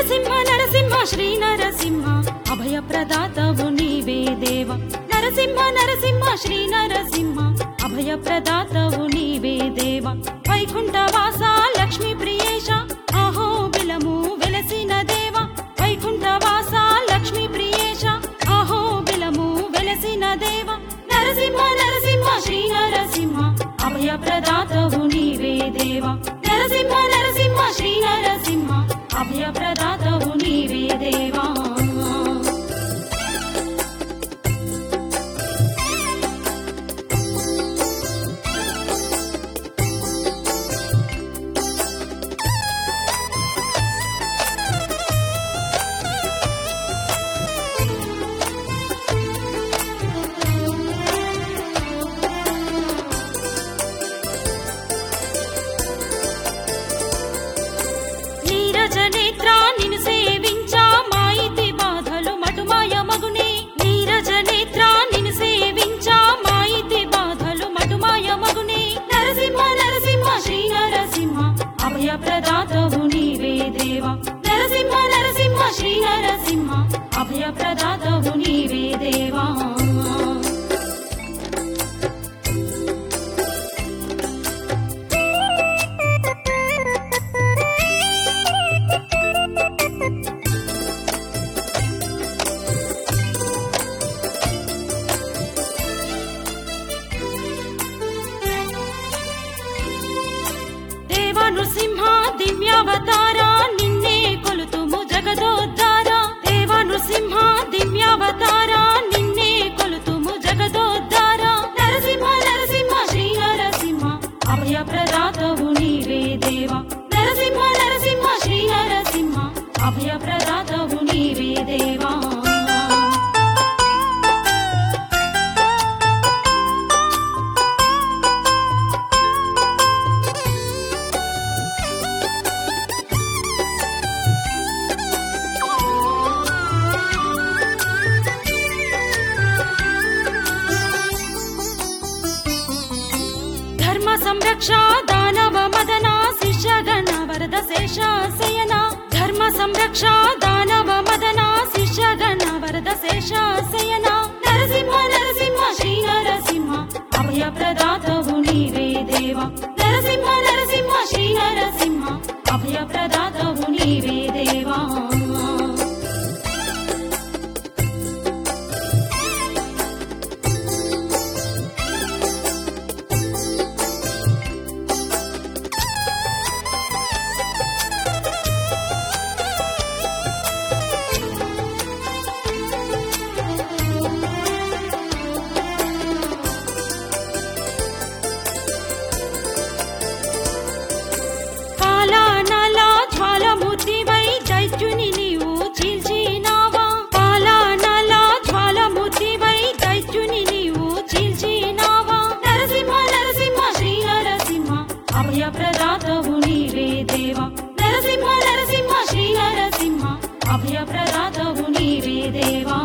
నరసింహ నరసింహ శ్రీ నరసింహ అభయ ప్రదాతవు నీవే దేవ. నరసింహ నరసింహ శ్రీ నరసింహ అభయ ప్రదాతవు నీవే దేవ. వైకుంఠవాస లక్ష్మీ ప్రియేశ అహో బిలము వెలసిన దేవ. వైకుంఠవాస లక్ష్మీ ప్రియేశ అహో బిలము వెలసిన దేవ. నరసింహ నరసింహ శ్రీ నరసింహ అభయ ప్రదాతవు నీవే దేవ. నరసింహ నరసింహ శ్రీ నరసింహ అభయ ప్రదాతవు నీవే దేవా. నీరజనేత్రా నిన్ను సేవించా మాయితి బాధలు మటుమాయ మగునే. నీరజనేత్రా నిన్ను సేవించా మాయితి బాధలు మటుమాయ మగునే. నరసింహ నరసింహ శ్రీ నరసింహ అభయ ప్రదాతవు నీవే దేవ. నరసింహ నరసింహ శ్రీ నరసింహ అభయ ప్రదాతవు నీవే దేవా. నృసింహ దివ్యావతార నిన్నే కొలుతుము జగదోద్ధార. దేవ నృసింహ దివ్యావతార నిన్నే కొలుతుము జగదోద్ధార. నరసింహ నరసింహ శ్రీ నరసింహ అభయ ప్రదాతవు నీవే దేవ. నరసింహ నరసింహ శ్రీ నరసింహ అభయ ప్రదాతవు నీవే దేవా. ధర్మ సంరక్ష దానవ మదన శిష్యగణ వరద శేషాశయన. ధర్మ సంరక్ష దానవ మదన శిష్యగణ వరద శేషాశయన. నరసింహ నరసింహ శ్రీ నరసింహ అభయ ప్రదాతవు నీవే దేవ. నరసింహ నరసింహ శ్రీ నరసింహ అభయ ప్రదాతవు నీవే దేవా. జ్వాలమూర్తివై దైత్యుని నీవు చీల్చినావా. పాలనాల జ్వాలమూర్తివై దైత్యుని నీవు చీల్చినావా. నరసింహ నరసింహ శ్రీ నరసింహ అభయ ప్రదాతవు నీవే దేవ. నరసింహ నరసింహ శ్రీ నరసింహ అభయ ప్రదాతవు నీవే దేవా.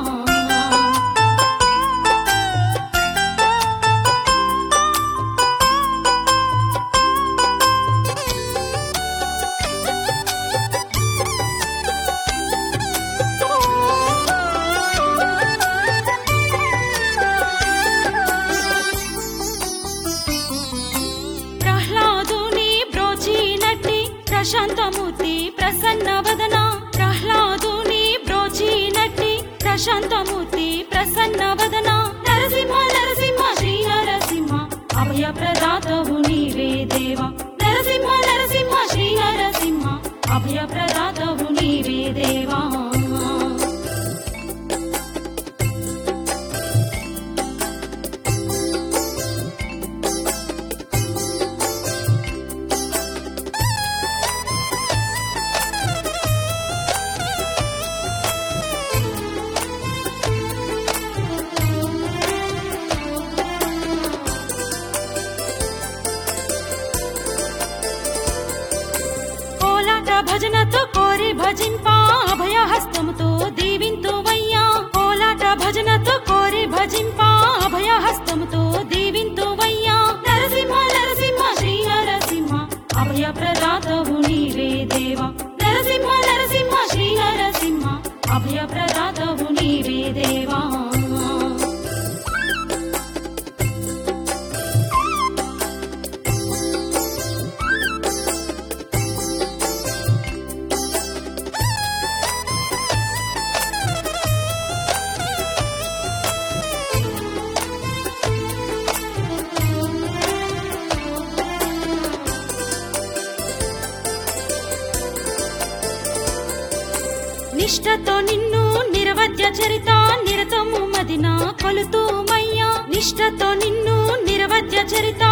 ప్రశాంతమూర్తి ప్రసన్న వదన. ప్రహ్లాదుని బ్రోచినట్టి ప్రశాంతమూర్తి ప్రసన్న వదన. నరసింహ నరసింహ శ్రీ నరసింహ అభయ ప్రదాతవు నీవే దేవ. నరసింహ నరసింహ శ్రీ నరసింహ అభయ ప్రదాతవు నీవే దేవా. భజనతో కోరి భజింపా అభయ హస్తముతో దీవింతువయ్యా. కోలాట భజనతో కోరి భజింపా అభయ హస్తముతో దీవింతువయ్యా. నరసింహ నరసింహ శ్రీ నరసింహ అభయ ప్రదాతవు నీవే దేవ. నరసింహ నరసింహ శ్రీ నిష్టతో నిన్ను నిరవధ్య చరిత నిరతము మదిన కొలుతూమయ్యా నిష్టతో నిన్ను నిరవధ్య చరిత